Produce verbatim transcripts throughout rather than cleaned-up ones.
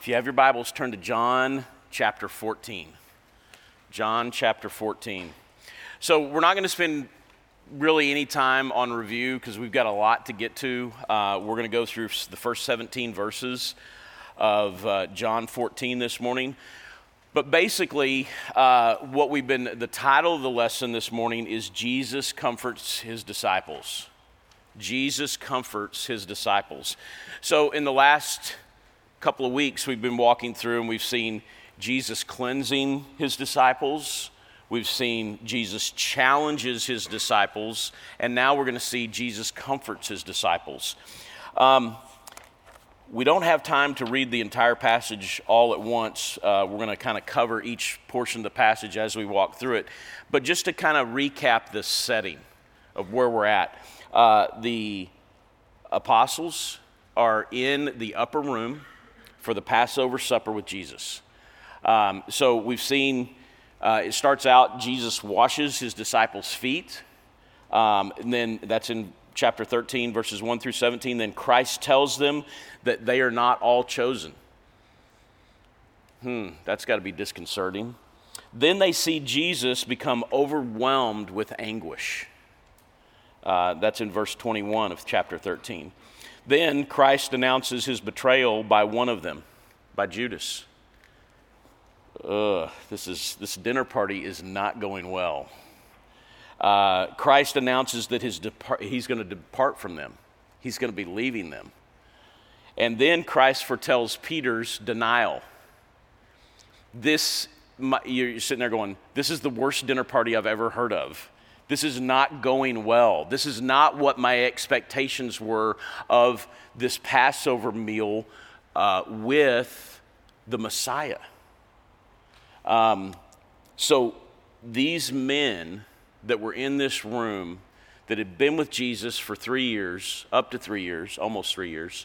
If you have your Bibles, turn to John chapter fourteen. John chapter fourteen. So we're not going to spend really any time on review because we've got a lot to get to. Uh, we're going to go through the first seventeen verses of uh, John fourteen this morning. But basically, uh, what we've been, the title of the lesson this morning is Jesus Comforts His Disciples. Jesus comforts His disciples. So in the last couple of weeks, we've been walking through and we've seen Jesus cleansing His disciples. We've seen Jesus challenges His disciples. And now we're going to see Jesus comforts His disciples. Um, we don't have time to read the entire passage all at once. Uh, we're going to kind of cover each portion of the passage as we walk through it. But just to kind of recap the setting of where we're at. Uh, the apostles are in the upper room for the Passover supper with Jesus. Um, so we've seen, uh, it starts out, Jesus washes His disciples' feet. Um, and then that's in chapter thirteen, verses one through seventeen. Then Christ tells them that they are not all chosen. Hmm, that's got to be disconcerting. Then they see Jesus become overwhelmed with anguish. Uh, that's in verse twenty-one of chapter thirteen. Then Christ announces His betrayal by one of them, by Judas. Ugh, this is this dinner party is not going well. Uh, Christ announces that his depart, He's going to depart from them. He's going to be leaving them. And then Christ foretells Peter's denial. This, you're sitting there going, this is the worst dinner party I've ever heard of. This is not going well. This is not what my expectations were of this Passover meal uh, with the Messiah. Um, so these men that were in this room that had been with Jesus for three years, up to three years, almost three years,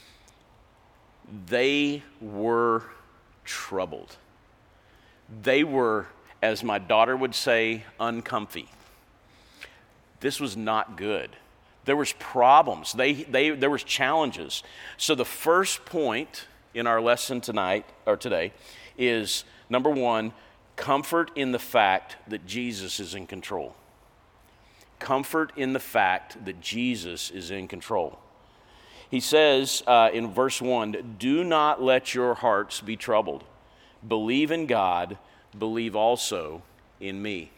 they were troubled. They were, as my daughter would say, uncomfy. This was not good. There was problems. They, they, there was challenges. So the first point in our lesson tonight, or today, is number one, comfort in the fact that Jesus is in control. Comfort in the fact that Jesus is in control. He says uh, in verse one, do not let your hearts be troubled. Believe in God, believe also in me.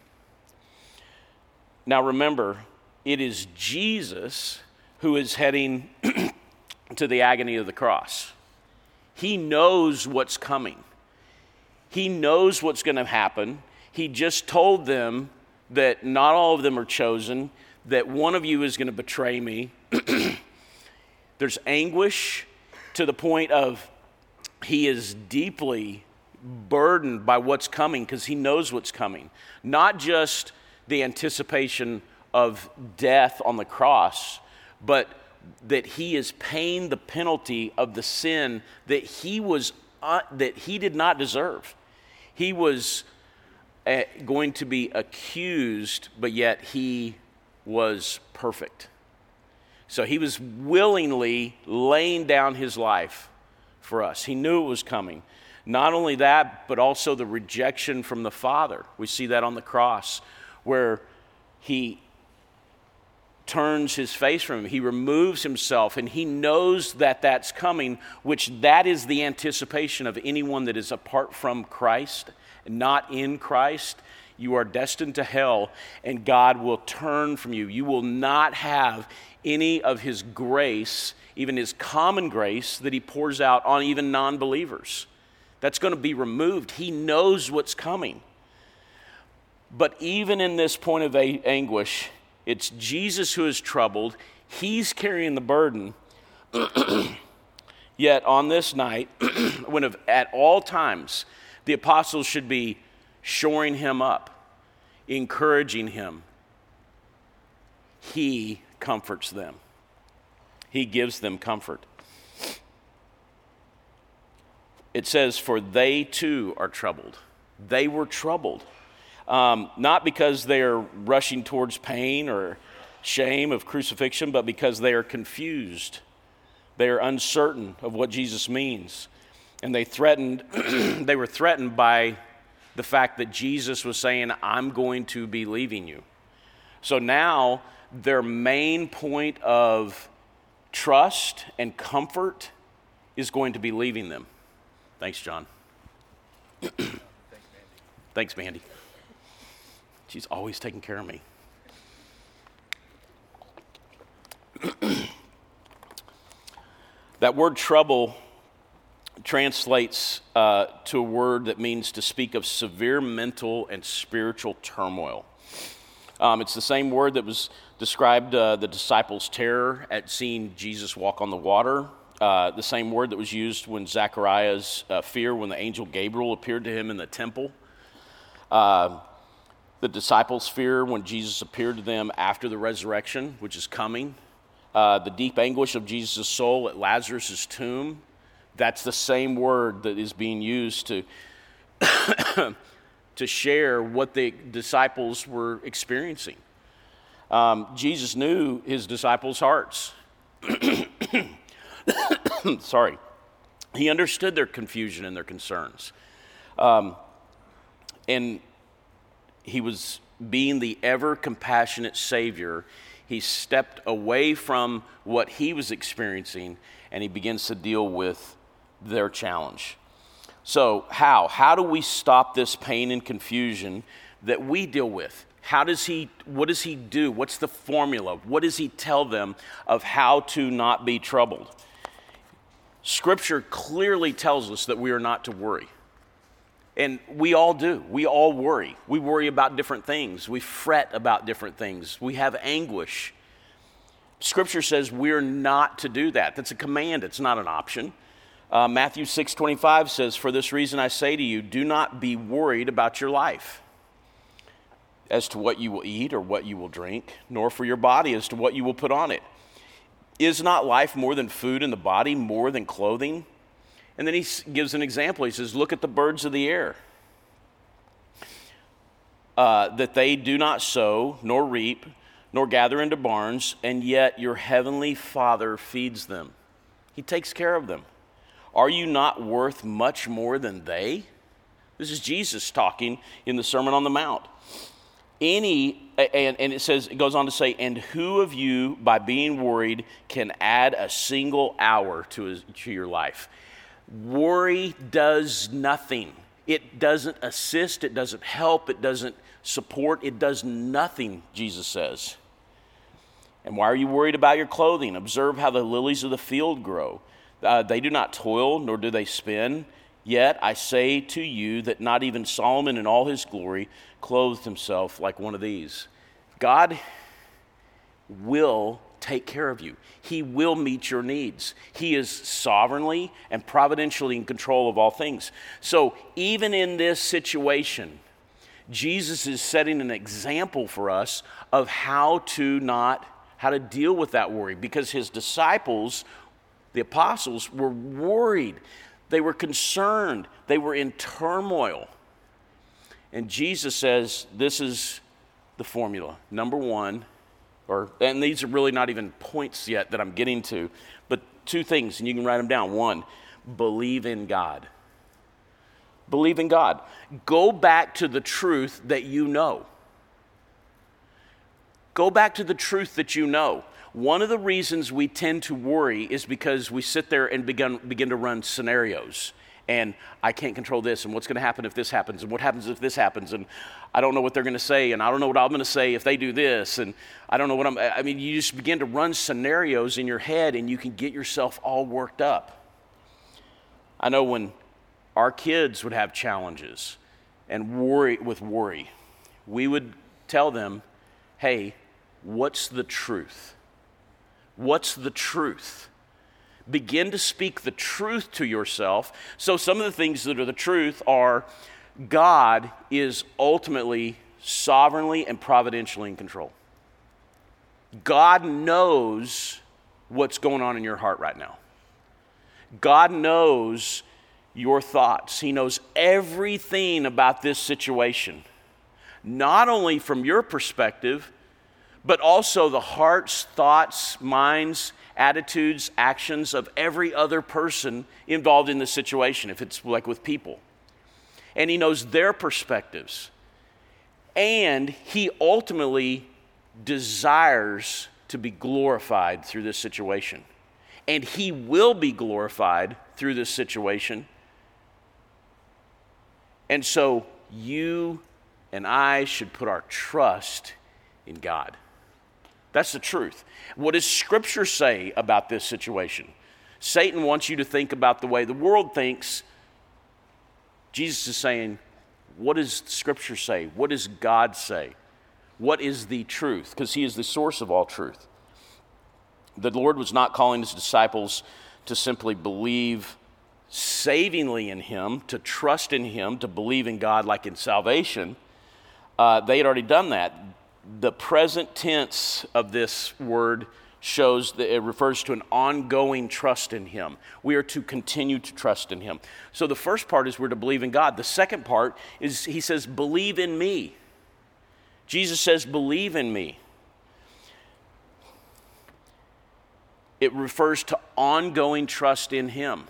Now remember, it is Jesus who is heading to the agony of the cross. He knows what's coming. He knows what's going to happen. He just told them that not all of them are chosen, that one of you is going to betray me. There's anguish to the point of he is deeply burdened by what's coming because he knows what's coming. Not just the anticipation of death on the cross, but that he is paying the penalty of the sin that he was uh, that he did not deserve. He was uh, going to be accused, but yet he was perfect. So he was willingly laying down his life for us. He knew it was coming. Not only that, but also the rejection from the Father. We see that on the cross, where he turns his face from him. He removes himself, and he knows that that's coming, which that is the anticipation of anyone that is apart from Christ, not in Christ. You are destined to hell, and God will turn from you. You will not have any of His grace, even His common grace that He pours out on even non-believers. That's going to be removed. He knows what's coming. But even in this point of a- anguish, it's Jesus who is troubled. He's carrying the burden. Yet on this night, when of, at all times, the apostles should be shoring him up, encouraging him, he comforts them. He gives them comfort. It says, for they too are troubled. They were troubled. Um, not because they are rushing towards pain or shame of crucifixion, but because they are confused. They are uncertain of what Jesus means. And they threatened, they were threatened by the fact that Jesus was saying, I'm going to be leaving you. So now their main point of trust and comfort is going to be leaving them. Thanks, John. Thanks, Mandy. Thanks, Mandy. She's always taking care of me. That word trouble translates uh, to a word that means to speak of severe mental and spiritual turmoil. Um, it's the same word that was described uh, the disciples' terror at seeing Jesus walk on the water. Uh, the same word that was used when Zechariah's uh, fear when the angel Gabriel appeared to him in the temple. Uh, the disciples' fear when Jesus appeared to them after the resurrection, which is coming. Uh, the deep anguish of Jesus' soul at Lazarus' tomb. That's the same word that is being used to, to share what the disciples were experiencing. Um, Jesus knew his disciples' hearts. Sorry. He understood their confusion and their concerns. Um, and he was being the ever compassionate Savior. He stepped away from what he was experiencing and he begins to deal with their challenge. So how? How do we stop this pain and confusion that we deal with? How does he, what does he do? What's the formula? What does he tell them of how to not be troubled? Scripture clearly tells us that we are not to worry. And we all do. We all worry. We worry about different things. We fret about different things. We have anguish. Scripture says we're not to do that. That's a command. It's not an option. Uh, Matthew six twenty-five says, "For this reason I say to you, do not be worried about your life as to what you will eat or what you will drink, nor for your body as to what you will put on it. Is not life more than food and the body more than clothing?" And then he gives an example. He says, "Look at the birds of the air, uh, that they do not sow, nor reap, nor gather into barns, and yet your heavenly Father feeds them." He takes care of them. "Are you not worth much more than they?" This is Jesus talking in the Sermon on the Mount. Any, and, and it says, it goes on to say, "And who of you, by being worried, can add a single hour to, his, to your life?" Worry does nothing. It doesn't assist, it doesn't help, it doesn't support, it does nothing, Jesus says. "And why are you worried about your clothing? Observe how the lilies of the field grow. Uh, they do not toil, nor do they spin. Yet I say to you that not even Solomon in all his glory clothed himself like one of these." God will take care of you. He will meet your needs. He is sovereignly and providentially in control of all things. So even in this situation, Jesus is setting an example for us of how to not, how to deal with that worry, because his disciples, the apostles, were worried. They were concerned. They were in turmoil. And Jesus says, this is the formula. Number one, or and these are really not even points yet that I'm getting to, but two things, and you can write them down. One, believe in God. Believe in God. Go back to the truth that you know. Go back to the truth that you know. One of the reasons we tend to worry is because we sit there and begin, begin to run scenarios. And I can't control this, and what's going to happen if this happens, and what happens if this happens, and I don't know what they're going to say, and I don't know what I'm going to say if they do this, and I don't know what I'm, I mean, you just begin to run scenarios in your head, and you can get yourself all worked up. I know when our kids would have challenges and worry with worry, we would tell them, hey, what's the truth? What's the truth? Begin to speak the truth to yourself. So some of the things that are the truth are God is ultimately sovereignly and providentially in control. God knows what's going on in your heart right now. God knows your thoughts. He knows everything about this situation, not only from your perspective, but also the hearts, thoughts, minds, attitudes, actions of every other person involved in the situation, if it's like with people. And he knows their perspectives. And he ultimately desires to be glorified through this situation. And he will be glorified through this situation. And so you and I should put our trust in God. That's the truth. What does Scripture say about this situation? Satan wants you to think about the way the world thinks. Jesus is saying, what does Scripture say? What does God say? What is the truth? Because he is the source of all truth. The Lord was not calling his disciples to simply believe savingly in him, to trust in him, to believe in God like in salvation. Uh, they had already done that. The present tense of this word shows that it refers to an ongoing trust in him. We are to continue to trust in him. So the first part is we're to believe in God. The second part is he says, believe in me. Jesus says, believe in me. It refers to ongoing trust in him.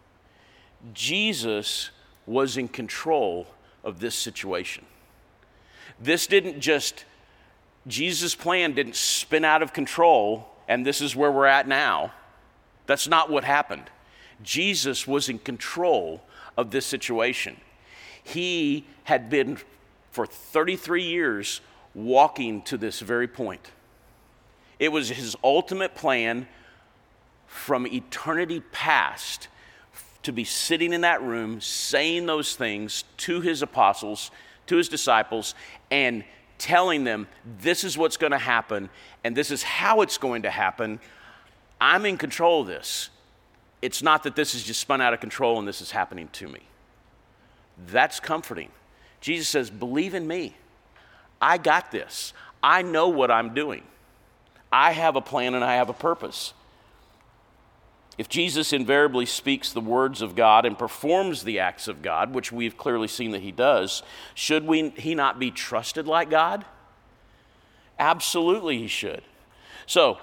Jesus was in control of this situation. This didn't just, Jesus' plan didn't spin out of control and this is where we're at now. That's not what happened. Jesus was in control of this situation. He had been for thirty-three years walking to this very point. It was his ultimate plan from eternity past to be sitting in that room saying those things to his apostles, to his disciples, and telling them this is what's going to happen and this is how it's going to happen. I'm in control of this. It's not that this is just spun out of control and this is happening to me. That's comforting. Jesus says, believe in me. I got this. I know what I'm doing. I have a plan and I have a purpose. If Jesus invariably speaks the words of God and performs the acts of God, which we've clearly seen that he does, should we, he not be trusted like God? Absolutely he should. So,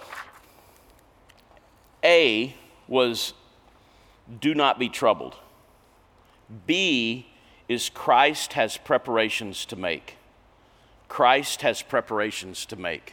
A was do not be troubled. B is Christ has preparations to make. Christ has preparations to make.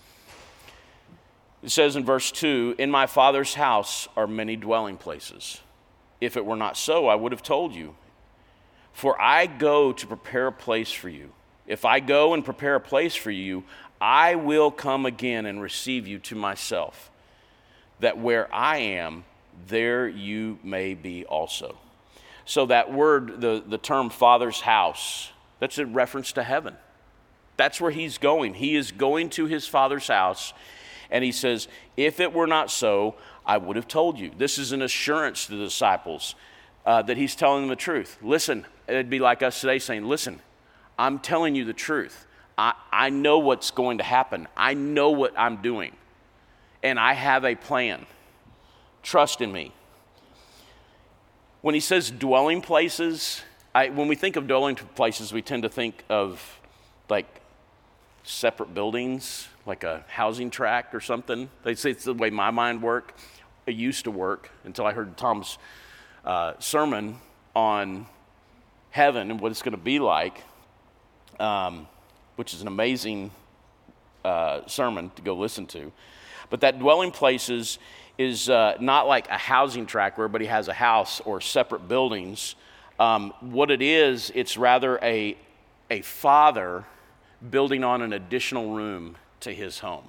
It says in verse two, in my Father's house are many dwelling places. If it were not so, I would have told you. For I go to prepare a place for you. If I go and prepare a place for you, I will come again and receive you to myself, that where I am, there you may be also. So that word, the, the term Father's house, that's a reference to heaven. That's where he's going. He is going to his Father's house. And he says, if it were not so, I would have told you. This is an assurance to the disciples uh, that he's telling them the truth. Listen, it'd be like us today saying, listen, I'm telling you the truth. I, I know what's going to happen. I know what I'm doing. And I have a plan. Trust in me. When he says dwelling places, I, when we think of dwelling places, we tend to think of like separate buildings, like a housing tract or something. They say it's the way my mind works. It used to work until I heard Tom's uh, sermon on heaven and what it's going to be like, um, which is an amazing uh, sermon to go listen to. But that dwelling places is uh, not like a housing tract where everybody has a house or separate buildings. Um, what it is, it's rather a a father building on an additional room to his home.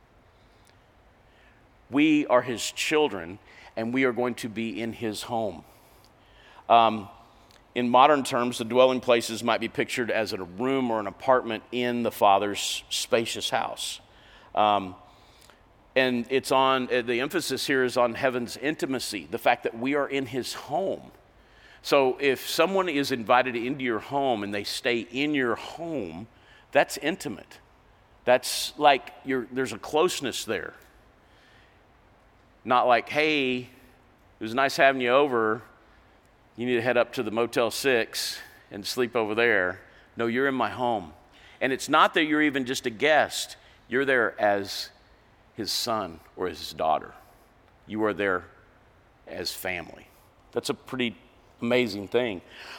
We are his children, and we are going to be in his home. Um, in modern terms, the dwelling places might be pictured as a room or an apartment in the Father's spacious house. Um, and it's on, the emphasis here is on heaven's intimacy, the fact that we are in his home. So if someone is invited into your home and they stay in your home, that's intimate. That's like you're, there's a closeness there. Not like, hey, it was nice having you over. You need to head up to the Motel six and sleep over there. No, you're in my home. And it's not that you're even just a guest. You're there as his son or his daughter. You are there as family. That's a pretty amazing thing.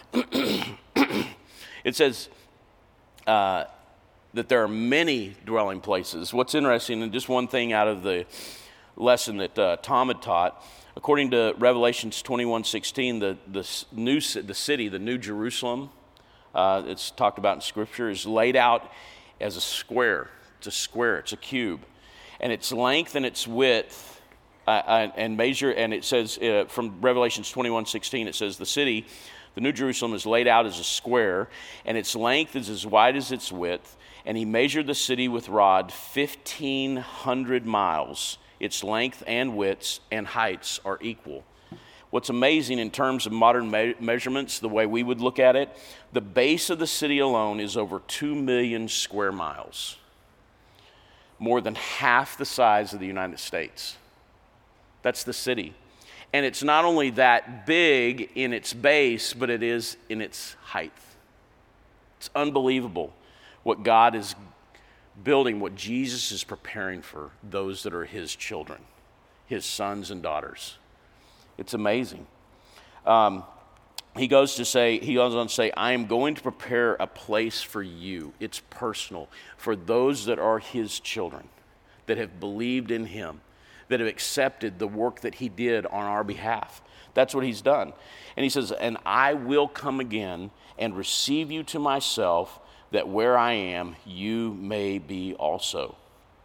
It says uh, that there are many dwelling places. What's interesting, and just one thing out of the lesson that uh, Tom had taught, according to Revelations twenty-one sixteen, the, the, new, the city, the New Jerusalem, uh, it's talked about in Scripture, is laid out as a square. It's a square, it's a cube. And its length and its width, uh, and measure, and it says uh, from Revelations twenty-one sixteen, it says the city, the New Jerusalem, is laid out as a square, and its length is as wide as its width. And he measured the city with rod fifteen hundred miles. Its length and widths and heights are equal. What's amazing in terms of modern me- measurements, the way we would look at it, the base of the city alone is over two million square miles. More than half the size of the United States. That's the city. And it's not only that big in its base, but it is in its height. It's unbelievable what God is building, what Jesus is preparing for those that are his children, his sons and daughters. It's amazing. Um, he goes to say, he goes on to say, I am going to prepare a place for you. It's personal. For those that are his children, that have believed in him, that have accepted the work that he did on our behalf. That's what he's done. And he says, and I will come again and receive you to myself, that where I am, you may be also.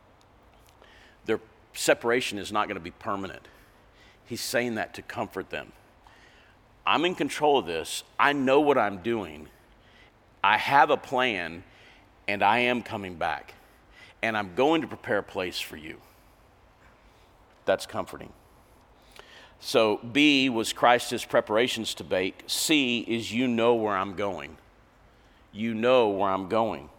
Their separation is not going to be permanent. He's saying that to comfort them. I'm in control of this. I know what I'm doing. I have a plan, and I am coming back. And I'm going to prepare a place for you. That's comforting. So B was Christ's preparations to bake. C is you know where I'm going. You know where I'm going.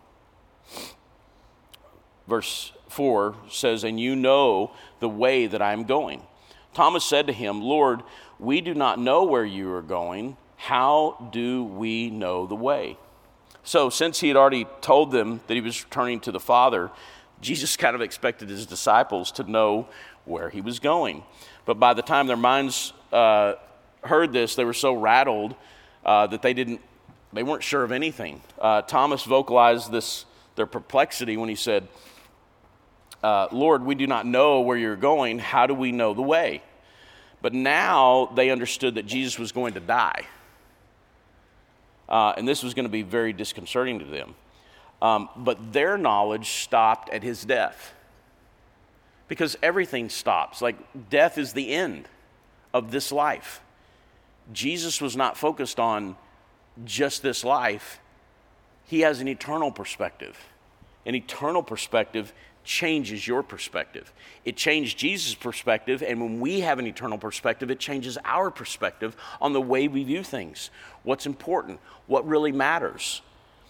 Verse four says, and you know the way that I'm going. Thomas said to him, Lord, we do not know where you are going. How do we know the way? So since he had already told them that he was returning to the Father, Jesus kind of expected his disciples to know where he was going. But by the time their minds uh, heard this, they were so rattled uh, that they didn't, they weren't sure of anything. Uh, Thomas vocalized this, their perplexity when he said, uh, Lord, we do not know where you're going. How do we know the way? But now they understood that Jesus was going to die. Uh, and this was going to be very disconcerting to them. Um, but their knowledge stopped at his death. Because everything stops. Like death is the end of this life. Jesus was not focused on just this life. He has an eternal perspective. An eternal perspective changes your perspective. It changed Jesus' perspective, and when we have an eternal perspective, it changes our perspective on the way we view things. What's important? What really matters?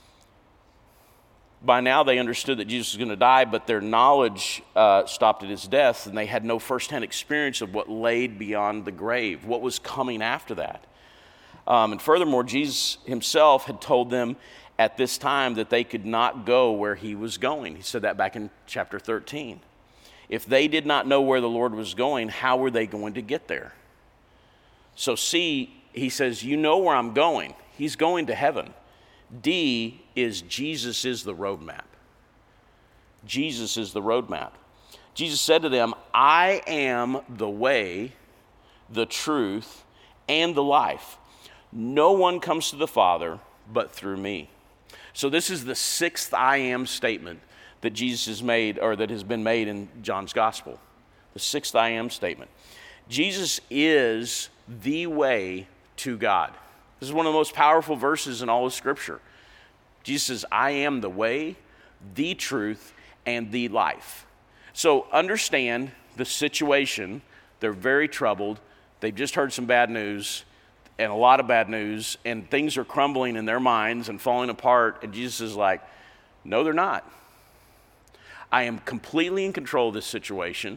By now they understood that Jesus was going to die, but their knowledge uh, stopped at his death, and they had no firsthand experience of what laid beyond the grave, what was coming after that. Um, and furthermore, Jesus himself had told them at this time that they could not go where he was going. He said that back in chapter thirteen. If they did not know where the Lord was going, how were they going to get there? So C, he says, you know where I'm going. He's going to heaven. D is Jesus is the roadmap. Jesus is the roadmap. Jesus said to them, I am the way, the truth, and the life. No one comes to the Father but through me. So this is the sixth I am statement that Jesus has made, or that has been made in John's gospel. The sixth I am statement. Jesus is the way to God. This is one of the most powerful verses in all of Scripture. Jesus says, I am the way, the truth, and the life. So understand the situation. They're very troubled. They've just heard some bad news, and a lot of bad news, and things are crumbling in their minds and falling apart. And Jesus is like, no, they're not. I am completely in control of this situation.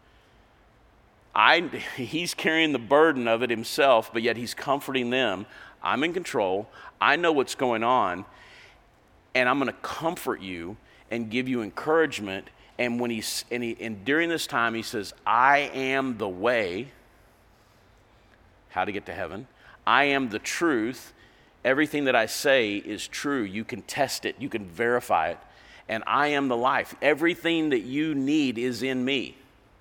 I, he's carrying the burden of it himself, but yet he's comforting them. I'm in control. I know what's going on, and I'm going to comfort you and give you encouragement And when he's and, he, and during this time, he says, I am the way, how to get to heaven. I am the truth. Everything that I say is true. You can test it. You can verify it. And I am the life. Everything that you need is in me.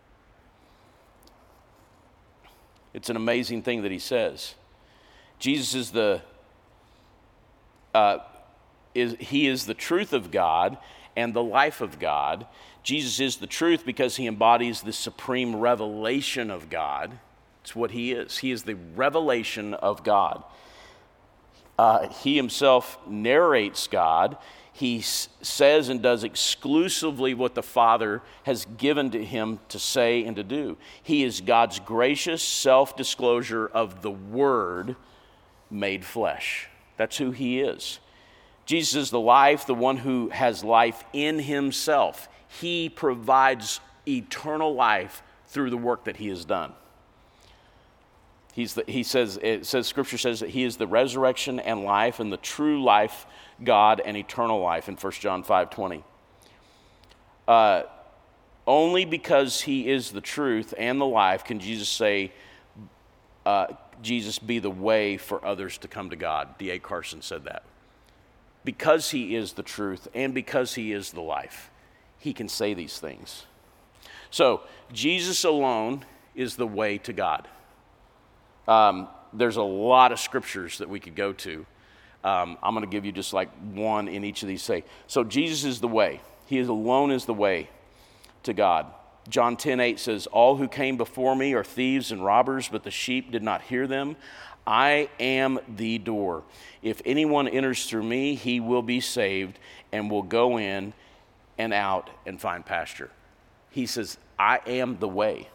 It's an amazing thing that he says. Jesus is the, uh, is he is the truth of God and the life of God. Jesus is the truth because he embodies the supreme revelation of God. It's what he is. He is the revelation of God. Uh, he himself narrates God. He s- says and does exclusively what the Father has given to him to say and to do. He is God's gracious self-disclosure of the Word made flesh. That's who he is. Jesus is the life, the one who has life in himself. He provides eternal life through the work that he has done. He's the, he says, it says, Scripture says that he is the resurrection and life and the true life, God, and eternal life in First John five twenty. Uh, only because he is the truth and the life can Jesus say, uh, Jesus be the way for others to come to God. D A Carson said that. Because he is the truth and because he is the life, he can say these things. So, Jesus alone is the way to God. Um, there's a lot of scriptures that we could go to. Um, I'm going to give you just like one in each of these. Say, so Jesus is the way. He is alone is the way to God. John ten eight says, all who came before me are thieves and robbers, but the sheep did not hear them. I am the door. If anyone enters through me, he will be saved and will go in and out and find pasture. He says, I am the way.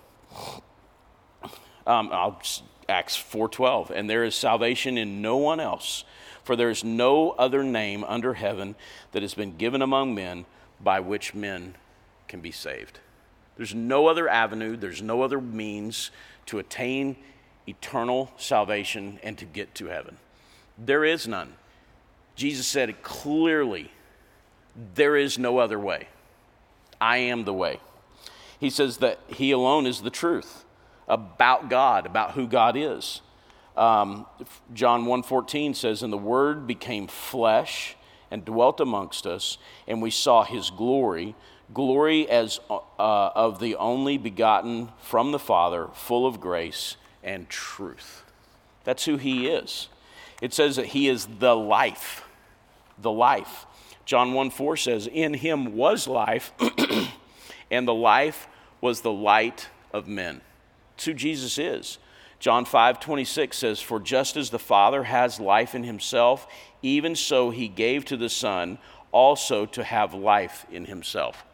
Um, I'll just, Acts four twelve, and there is salvation in no one else, for there is no other name under heaven that has been given among men by which men can be saved. There's no other avenue, there's no other means to attain eternal salvation and to get to heaven. There is none. Jesus said it clearly, there is no other way. I am the way. He says that he alone is the truth about God, about who God is. Um, John one fourteen says, and the Word became flesh and dwelt amongst us, and we saw his glory, glory as uh, of the only begotten from the Father, full of grace and truth. That's who he is. It says that he is the life, the life. John one four says, in him was life, and the life was the light of men. That's who Jesus is. John five twenty-six says, for just as the Father has life in himself, even so he gave to the Son also to have life in himself.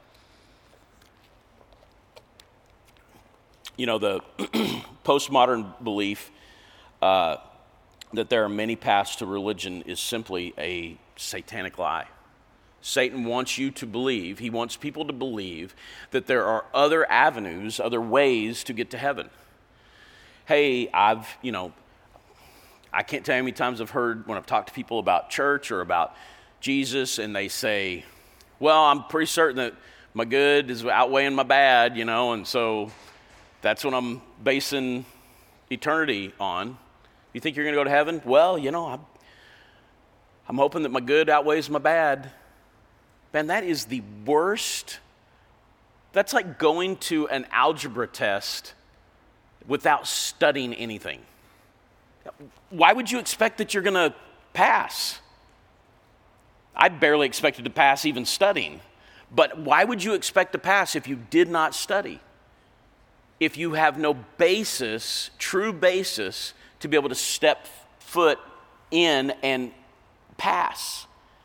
You know, the postmodern belief uh, that there are many paths to religion is simply a satanic lie. Satan wants you to believe, he wants people to believe that there are other avenues, other ways to get to heaven. Hey, I've, you know, I can't tell you how many times I've heard when I've talked to people about church or about Jesus, and they say, well, I'm pretty certain that my good is outweighing my bad, you know, and so that's what I'm basing eternity on. You think you're going to go to heaven? Well, you know, I'm, I'm hoping that my good outweighs my bad. Man, that is the worst. That's like going to an algebra test without studying anything. Why would you expect that you're going to pass? I barely expected to pass even studying. But why would you expect to pass if you did not study? If you have no basis, true basis, to be able to step foot in and pass.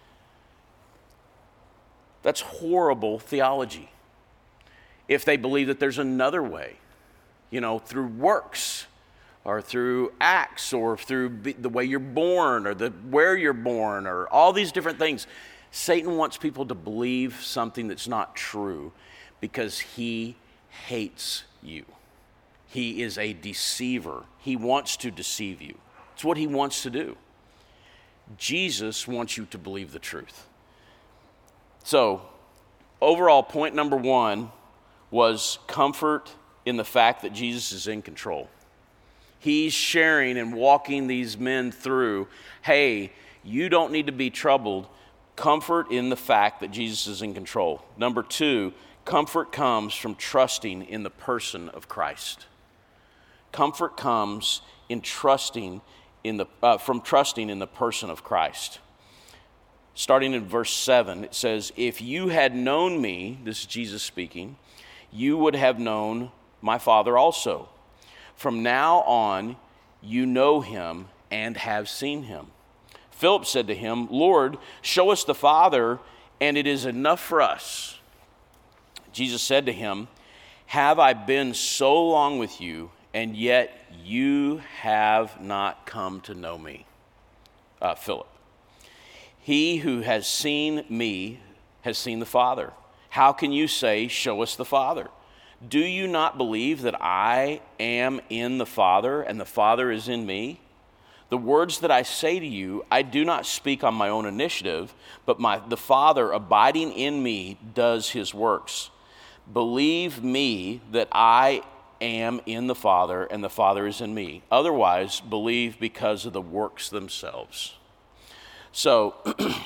That's horrible theology. If they believe that there's another way, you know, through works or through acts or through the way you're born or the where you're born or all these different things. Satan wants people to believe something that's not true because he hates you. He is a deceiver. He wants to deceive you. It's what he wants to do. Jesus wants you to believe the truth. So, overall, point number one was comfort in the fact that Jesus is in control. He's sharing and walking these men through, hey, you don't need to be troubled. Comfort in the fact that Jesus is in control. Number two, comfort comes from trusting in the person of Christ. Comfort comes in trusting in the uh, from trusting in the person of Christ. Starting in verse seven, it says, "If you had known me," this is Jesus speaking, "you would have known my Father also. From now on, you know him and have seen him." Philip said to him, "Lord, show us the Father, and it is enough for us." Jesus said to him, "Have I been so long with you, and yet you have not come to know me?" Uh, Philip, "He who has seen me has seen the Father. How can you say, 'Show us the Father'? Do you not believe that I am in the Father and the Father is in me? The words that I say to you, I do not speak on my own initiative, but my, the Father abiding in me does his works. Believe me that I am in the Father and the Father is in me. Otherwise, believe because of the works themselves." So,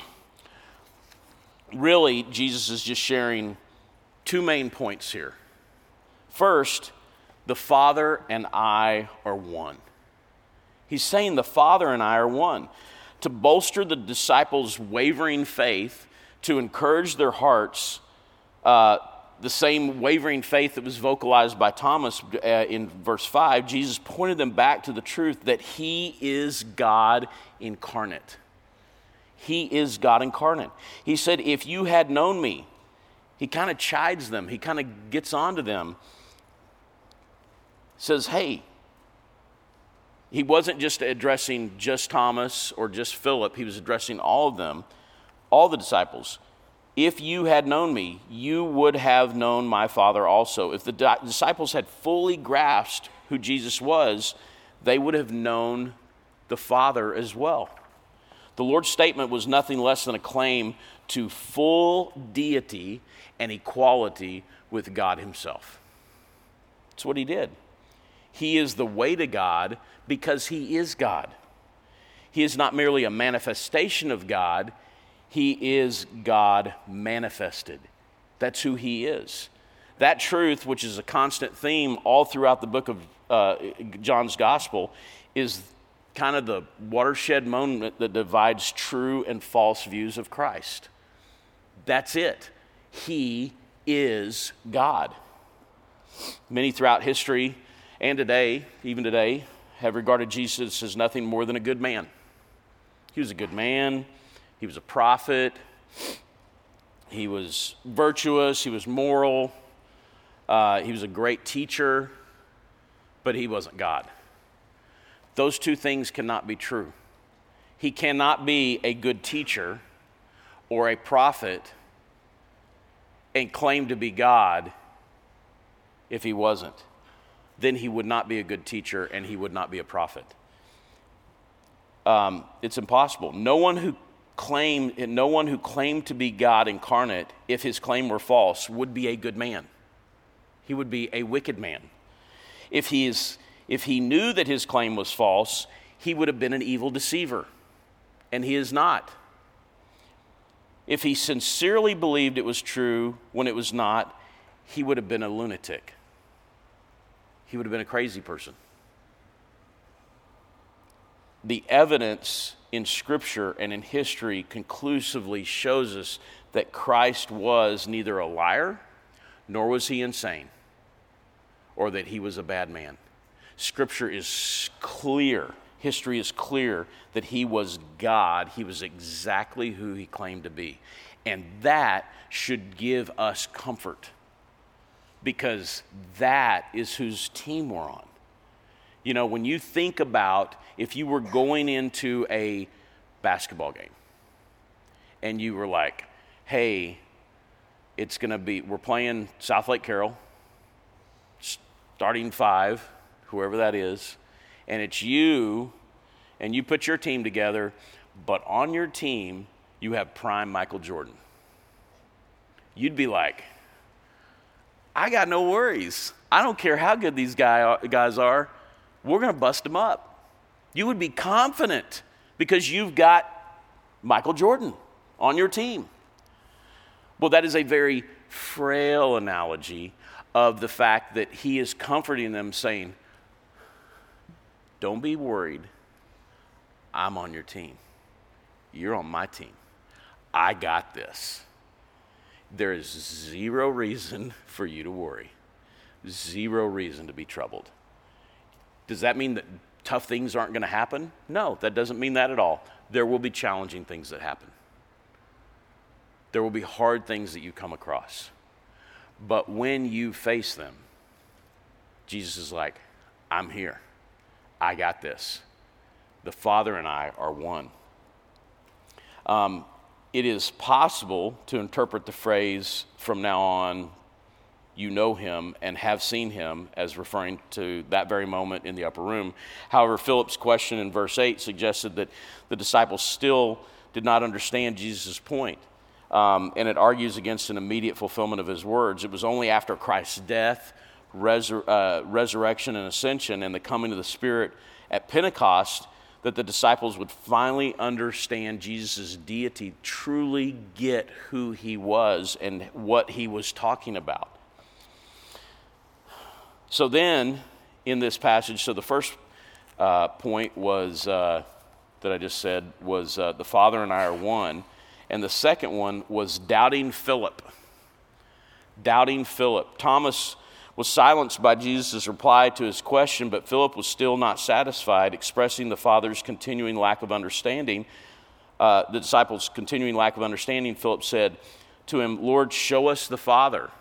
really, Jesus is just sharing two main points here. First, the Father and I are one. He's saying the Father and I are one. To bolster the disciples' wavering faith, to encourage their hearts, uh, the same wavering faith that was vocalized by Thomas uh, in verse five, Jesus pointed them back to the truth that he is God incarnate. He is God incarnate. He said, "If you had known me," he kind of chides them. He kind of gets onto them. Says, hey, he wasn't just addressing just Thomas or just Philip. He was addressing all of them, all the disciples. "If you had known me, you would have known my Father also." If the di- disciples had fully grasped who Jesus was, they would have known the Father as well. The Lord's statement was nothing less than a claim to full deity and equality with God himself. That's what he did. He is the way to God because he is God. He is not merely a manifestation of God, he is God manifested. That's who he is. That truth, which is a constant theme all throughout the book of uh, John's Gospel, is kind of the watershed moment that divides true and false views of Christ. That's it. He is God. Many throughout history and today, even today, have regarded Jesus as nothing more than a good man. He was a good man. He was a prophet. He was virtuous. He was moral. Uh, he was a great teacher, but he wasn't God. Those two things cannot be true. He cannot be a good teacher or a prophet and claim to be God if he wasn't. Then he would not be a good teacher and he would not be a prophet. Um, it's impossible. No one who claimed, no one who claimed to be God incarnate, if his claim were false, would be a good man. He would be a wicked man. If he is, if he knew that his claim was false, he would have been an evil deceiver, and he is not. If he sincerely believed it was true when it was not, he would have been a lunatic. He would have been a crazy person. The evidence in Scripture and in history conclusively shows us that Christ was neither a liar, nor was he insane, or that he was a bad man. Scripture is clear, history is clear that he was God. He was exactly who he claimed to be. And that should give us comfort, because that is whose team we're on. You know, when you think about if you were going into a basketball game and you were like, hey, it's going to be, we're playing South Lake Carroll, starting five, whoever that is, and it's you, and you put your team together, but on your team, you have prime Michael Jordan. you'd be like, I got no worries. I don't care how good these guy, guys are. We're going to bust them up. You would be confident because you've got Michael Jordan on your team. Well, that is a very frail analogy of the fact that he is comforting them, saying, don't be worried. I'm on your team. You're on my team. I got this. There is zero reason for you to worry. Zero reason to be troubled. Does that mean that tough things aren't going to happen? No, that doesn't mean that at all. There will be challenging things that happen. There will be hard things that you come across. But when you face them, Jesus is like, I'm here. I got this. The Father and I are one. Um, it is possible to interpret the phrase, from now on, you know him and have seen him, as referring to that very moment in the upper room. However, Philip's question in verse eight suggested that the disciples still did not understand Jesus' point. Um, and it argues against an immediate fulfillment of his words. It was only after Christ's death, resur- uh, resurrection, and ascension, and the coming of the Spirit at Pentecost that the disciples would finally understand Jesus' deity, truly get who he was and what he was talking about. So then, in this passage, so the first uh, point was, uh, that I just said, was uh, the Father and I are one. And the second one was doubting Philip. Doubting Philip. Thomas was silenced by Jesus' reply to his question, but Philip was still not satisfied, expressing the Father's continuing lack of understanding. Uh, the disciples' continuing lack of understanding, Philip said to him, Lord, show us the Father.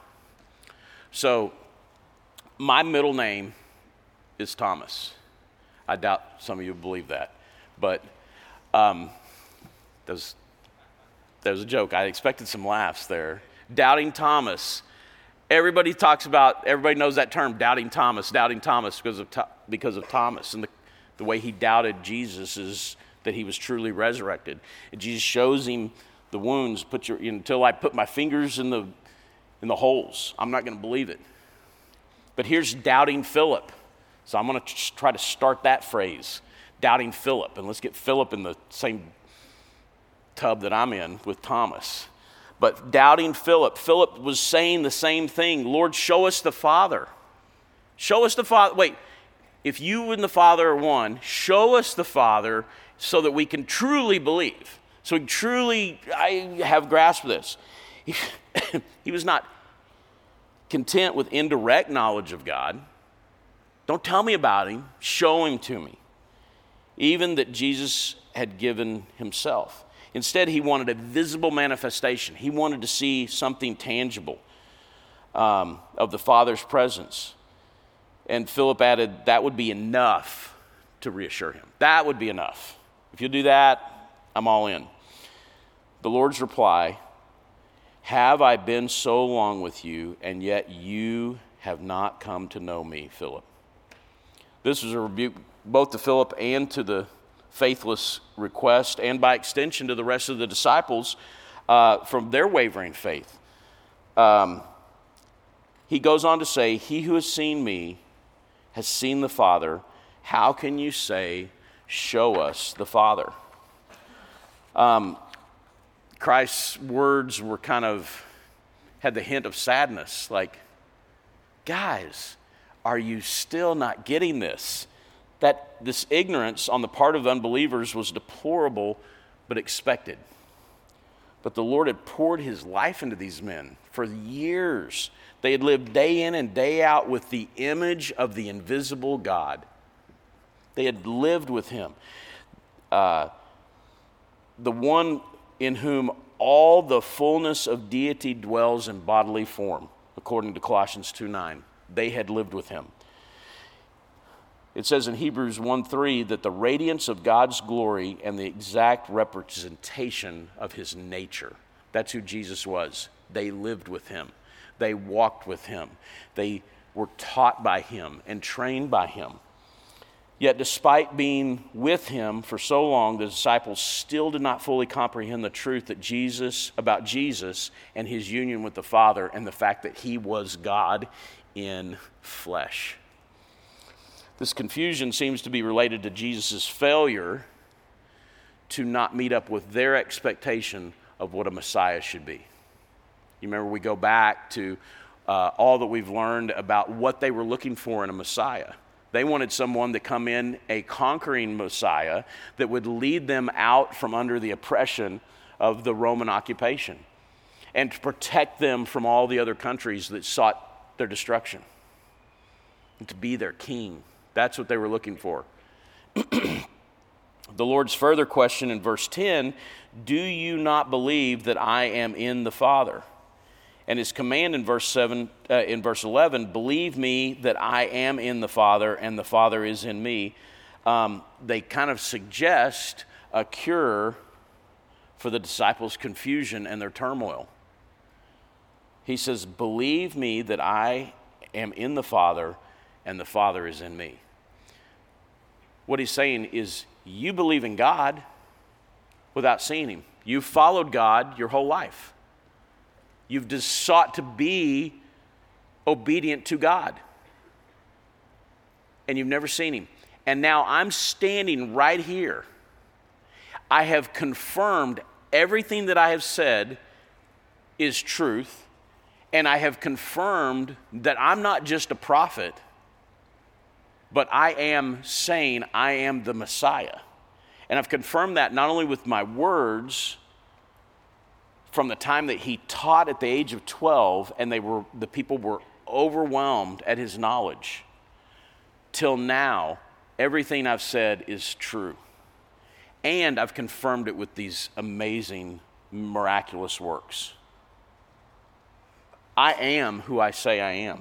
So, my middle name is Thomas. I doubt some of you believe that, but um, there's That was a joke. I expected some laughs there. Doubting Thomas. Everybody talks about, everybody knows that term, doubting Thomas, doubting Thomas because of because of Thomas. And the, the way he doubted Jesus is that he was truly resurrected. And Jesus shows him the wounds. Put your until I put my fingers in the in the holes, I'm not going to believe it. But here's doubting Philip. So I'm going to try to start that phrase, doubting Philip. And let's get Philip in the same tub that I'm in with Thomas. But doubting Philip, Philip was saying the same thing. Lord, show us the Father. Show us the Father. Wait, if you and the Father are one, show us the Father so that we can truly believe. So we truly, I have grasped this. He, he was not content with indirect knowledge of God. Don't tell me about him. Show him to me. Even that Jesus had given himself. Instead, he wanted a visible manifestation. He wanted to see something tangible um, of the Father's presence. And Philip added, that would be enough to reassure him. That would be enough. If you do that, I'm all in. The Lord's reply, have I been so long with you, and yet you have not come to know me, Philip? This was a rebuke both to Philip and to the faithless request, and by extension to the rest of the disciples uh, from their wavering faith. Um, he goes on to say, he who has seen me has seen the Father. How can you say, show us the Father? Um, Christ's words were kind of, had the hint of sadness, like, guys, are you still not getting this? That this ignorance on the part of unbelievers was deplorable but expected. But the Lord had poured his life into these men for years. They had lived day in and day out with the image of the invisible God. They had lived with him. Uh, the one in whom all the fullness of deity dwells in bodily form, according to Colossians two nine. They had lived with him. It says in Hebrews one three that the radiance of God's glory and the exact representation of his nature. That's who Jesus was. They lived with him. They walked with him. They were taught by him and trained by him. Yet despite being with him for so long, the disciples still did not fully comprehend the truth that Jesus, about Jesus and his union with the Father and the fact that he was God in flesh. This confusion seems to be related to Jesus' failure to not meet up with their expectation of what a Messiah should be. You remember we go back to uh, all that we've learned about what they were looking for in a Messiah. They wanted someone to come in, a conquering Messiah that would lead them out from under the oppression of the Roman occupation and to protect them from all the other countries that sought their destruction, and to be their king. That's what they were looking for. The Lord's further question in verse ten, do you not believe that I am in the Father? And his command in verse seven, uh, in verse eleven, believe me that I am in the Father and the Father is in me. Um, they kind of suggest a cure for the disciples' confusion and their turmoil. He says, believe me that I am in the Father and the Father is in me. What he's saying is, you believe in God without seeing him. You've followed God your whole life. You've just sought to be obedient to God. And you've never seen him. And now I'm standing right here. I have confirmed everything that I have said is truth. And I have confirmed that I'm not just a prophet, but I am saying I am the Messiah. And I've confirmed that not only with my words from the time that he taught at the age of twelve, and they were the people were overwhelmed at his knowledge, till now, everything I've said is true. And I've confirmed it with these amazing, miraculous works. I am who I say I am.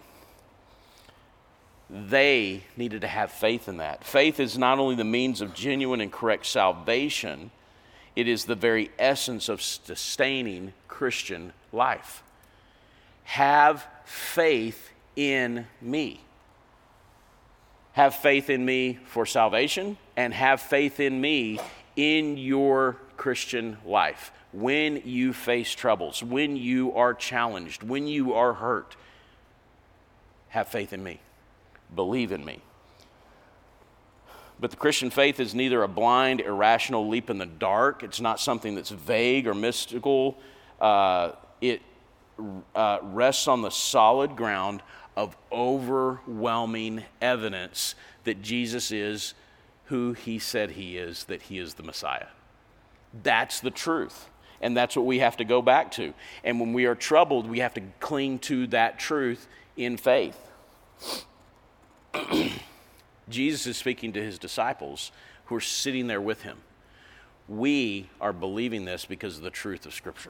They needed to have faith in that. Faith is not only the means of genuine and correct salvation, it is the very essence of sustaining Christian life. Have faith in me. Have faith in me for salvation, and have faith in me in your Christian life. When you face troubles, when you are challenged, when you are hurt, have faith in me. Believe in me. But the Christian faith is neither a blind, irrational leap in the dark. It's not something that's vague or mystical. Uh, it uh, rests on the solid ground of overwhelming evidence that Jesus is who he said he is, that he is the Messiah. That's the truth. And that's what we have to go back to. And when we are troubled, we have to cling to that truth in faith. Jesus is speaking to his disciples who are sitting there with him. We are believing this because of the truth of Scripture.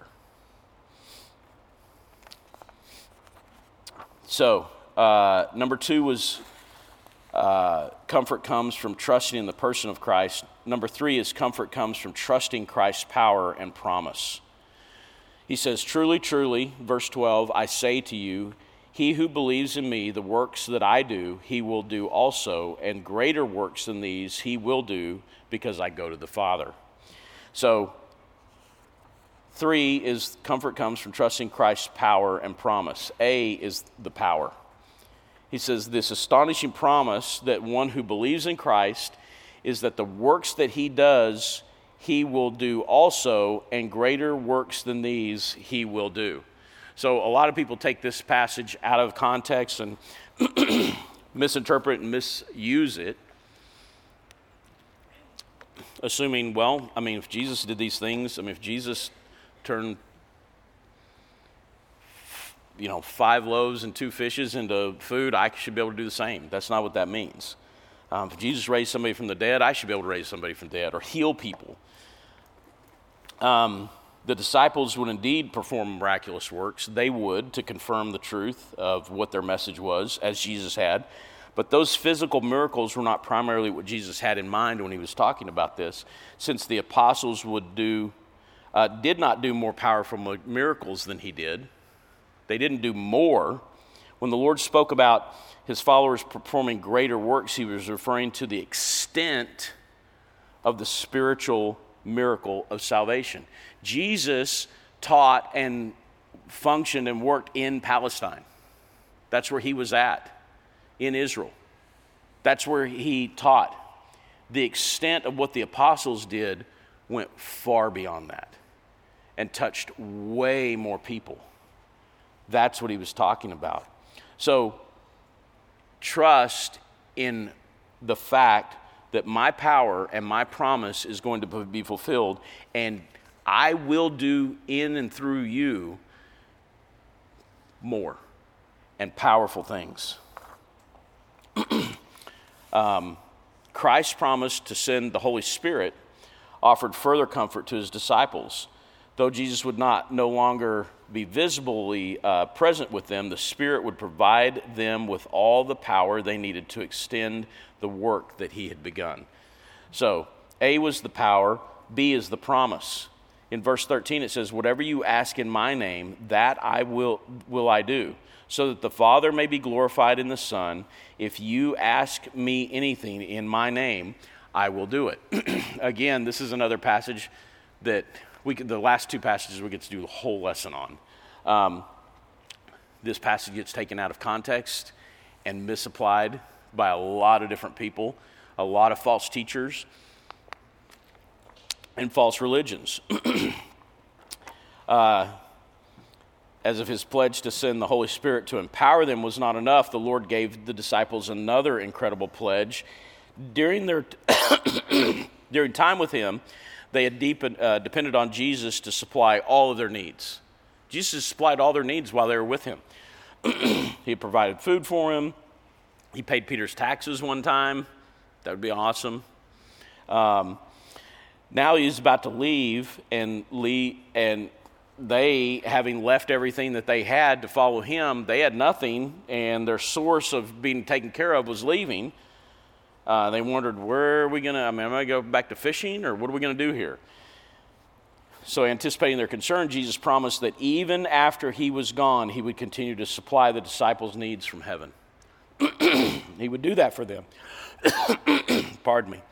So, uh, number two was uh, comfort comes from trusting in the person of Christ. Number three is comfort comes from trusting Christ's power and promise. He says, truly, truly, verse twelve, I say to you, he who believes in me, the works that I do, he will do also, and greater works than these he will do, because I go to the Father. So, three is comfort comes from trusting Christ's power and promise. A is the power. He says this astonishing promise that one who believes in Christ is that the works that he does, he will do also, and greater works than these he will do. So a lot of people take this passage out of context and misinterpret and misuse it, assuming, well, I mean, if Jesus did these things, I mean, if Jesus turned, you know, five loaves and two fishes into food, I should be able to do the same. That's not what that means. Um, if Jesus raised somebody from the dead, I should be able to raise somebody from the dead or heal people. Um, the disciples would indeed perform miraculous works. They would, to confirm the truth of what their message was, as Jesus had. But those physical miracles were not primarily what Jesus had in mind when he was talking about this, since the apostles would do, uh, did not do more powerful miracles than he did. They didn't do more. When the Lord spoke about his followers performing greater works, he was referring to the extent of the spiritual miracle of salvation. Jesus taught and functioned and worked in Palestine. That's where he was at, in Israel. That's where he taught. The extent of what the apostles did went far beyond that and touched way more people. That's what he was talking about. So, trust in the fact that my power and my promise is going to be fulfilled, and I will do in and through you more and powerful things. um, Christ's promise to send the Holy Spirit offered further comfort to his disciples. Though Jesus would not no longer be visibly uh, present with them, the Spirit would provide them with all the power they needed to extend the work that he had begun. So, A was the power, B is the promise. In verse thirteen it says, whatever you ask in my name, that I will will I do, so that the Father may be glorified in the Son. If you ask me anything in my name, I will do it. Again, this is another passage that we could, the last two passages we get to do the whole lesson on. Um, this passage gets taken out of context and misapplied by a lot of different people, a lot of false teachers, and false religions. uh, as if his pledge to send the Holy Spirit to empower them was not enough, the Lord gave the disciples another incredible pledge. During their during time with him, they had deepened, uh, depended on Jesus to supply all of their needs. Jesus supplied all their needs while they were with him. He provided food for him. He paid Peter's taxes one time. That would be awesome. Um, now he's about to leave, and leave, and they, having left everything that they had to follow him, they had nothing, and their source of being taken care of was leaving. Uh, they wondered, where are we going to, I mean, am I going to go back to fishing, or what are we going to do here? So anticipating their concern, Jesus promised that even after he was gone, he would continue to supply the disciples' needs from heaven. He would do that for them. Pardon me.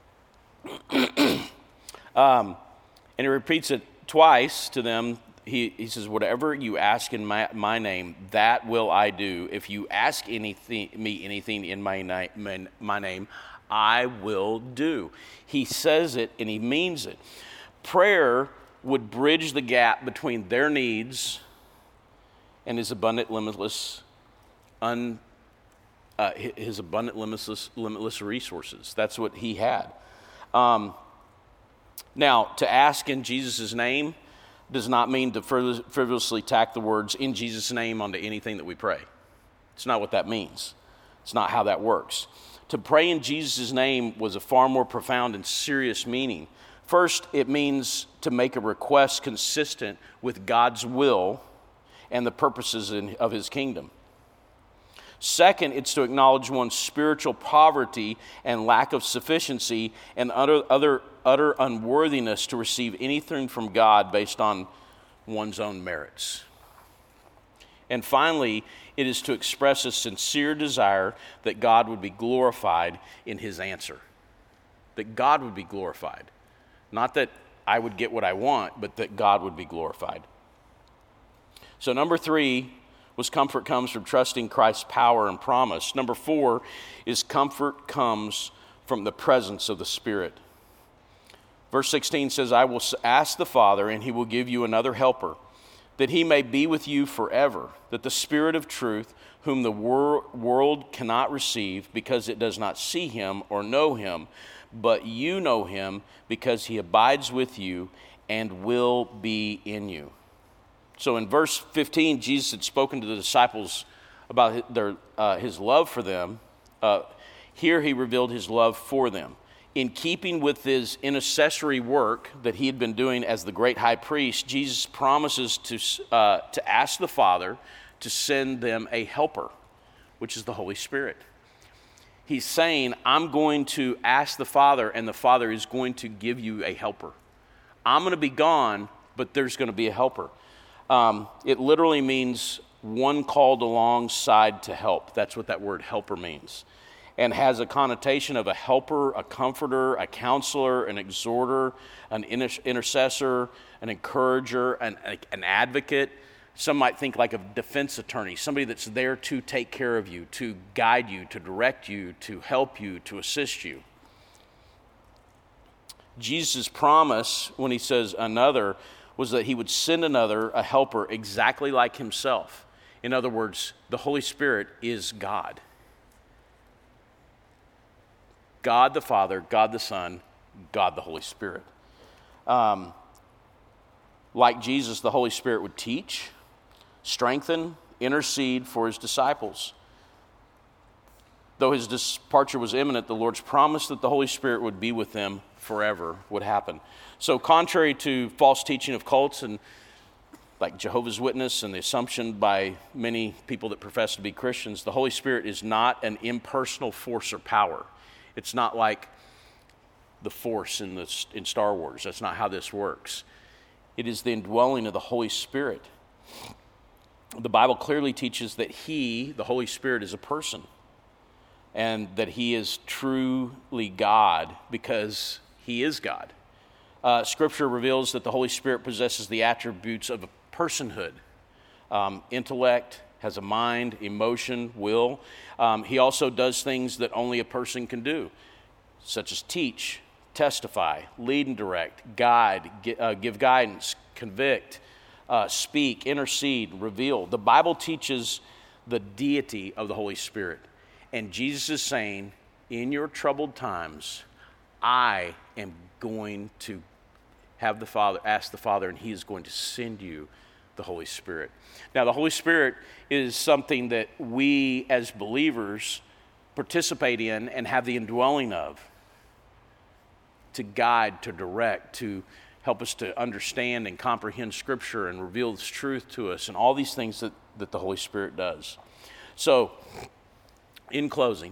um, and he repeats it twice to them. He, he says, whatever you ask in my, my name, that will I do. If you ask anything, me anything in my, na- my, my name, I will do. He says it and he means it. Prayer would bridge the gap between their needs and his abundant, limitless, un, uh, his abundant, limitless, limitless resources. That's what he had. Um, now, to ask in Jesus' name does not mean to frivolously tack the words in Jesus' name onto anything that we pray. It's not what that means. It's not how that works. To pray in Jesus' name was a far more profound and serious meaning. First, it means to make a request consistent with God's will and the purposes in, of his kingdom. Second, it's to acknowledge one's spiritual poverty and lack of sufficiency and utter, utter, utter unworthiness to receive anything from God based on one's own merits. And finally, it is to express a sincere desire that God would be glorified in his answer. That God would be glorified. Not that I would get what I want, but that God would be glorified. So number three was comfort comes from trusting Christ's power and promise. Number four is comfort comes from the presence of the Spirit. Verse sixteen says, I will ask the Father, and he will give you another helper, that he may be with you forever, that the Spirit of truth, whom the wor- world cannot receive because it does not see him or know him, but you know him because he abides with you and will be in you. So in verse fifteen, Jesus had spoken to the disciples about their, uh, his love for them. Uh, here he revealed his love for them. In keeping with his intercessory work that he had been doing as the great high priest, Jesus promises to, uh, to ask the Father to send them a helper, which is the Holy Spirit. He's saying, I'm going to ask the Father, and the Father is going to give you a helper. I'm going to be gone, but there's going to be a helper. Um, it literally means one called alongside to help. That's what that word helper means. And has a connotation of a helper, a comforter, a counselor, an exhorter, an inter- intercessor, an encourager, an, an advocate. Some might think like a defense attorney, somebody that's there to take care of you, to guide you, to direct you, to help you, to assist you. Jesus' promise when he says another was that he would send another, a helper, exactly like himself. In other words, the Holy Spirit is God. God the Father, God the Son, God the Holy Spirit. Um, like Jesus, the Holy Spirit would teach, strengthen, intercede for his disciples. Though his departure was imminent, the Lord's promise that the Holy Spirit would be with them forever would happen. So contrary to false teaching of cults and like Jehovah's Witness and the assumption by many people that profess to be Christians, the Holy Spirit is not an impersonal force or power. It's not like the Force in, the, in Star Wars. That's not how this works. It is the indwelling of the Holy Spirit. The Bible clearly teaches that he, the Holy Spirit, is a person and that he is truly God because he is God. Uh, Scripture reveals that the Holy Spirit possesses the attributes of a personhood, um, intellect, has a mind, emotion, will. Um, he also does things that only a person can do, such as teach, testify, lead and direct, guide, uh, give guidance, convict, uh, speak, intercede, reveal. The Bible teaches the deity of the Holy Spirit. And Jesus is saying, in your troubled times, I am going to have the Father, ask the Father, and he is going to send you the Holy Spirit. Now, the Holy Spirit is something that we as believers participate in and have the indwelling of to guide, to direct, to help us to understand and comprehend Scripture and reveal this truth to us and all these things that, that the Holy Spirit does. So, in closing,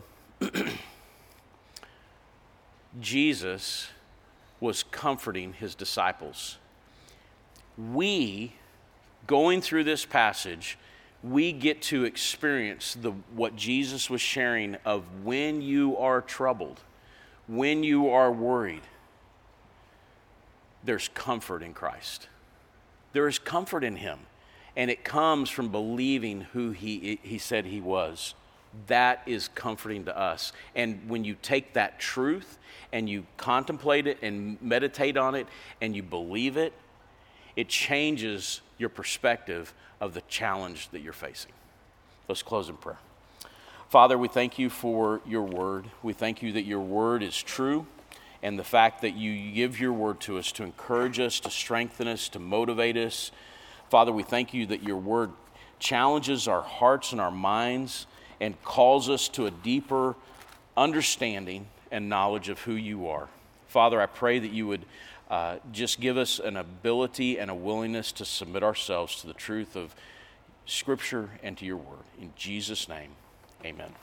Jesus was comforting his disciples. We, going through this passage, we get to experience the what Jesus was sharing of when you are troubled, when you are worried, there's comfort in Christ. There is comfort in him, and it comes from believing who he, he said he was. That is comforting to us. And when you take that truth and you contemplate it and meditate on it and you believe it, it changes your perspective of the challenge that you're facing. Let's close in prayer. Father, we thank you for your word. We thank you that your word is true, and the fact that you give your word to us to encourage us, to strengthen us, to motivate us. Father, we thank you that your word challenges our hearts and our minds and calls us to a deeper understanding and knowledge of who you are. Father, I pray that you would uh, just give us an ability and a willingness to submit ourselves to the truth of Scripture and to your word. In Jesus' name, amen.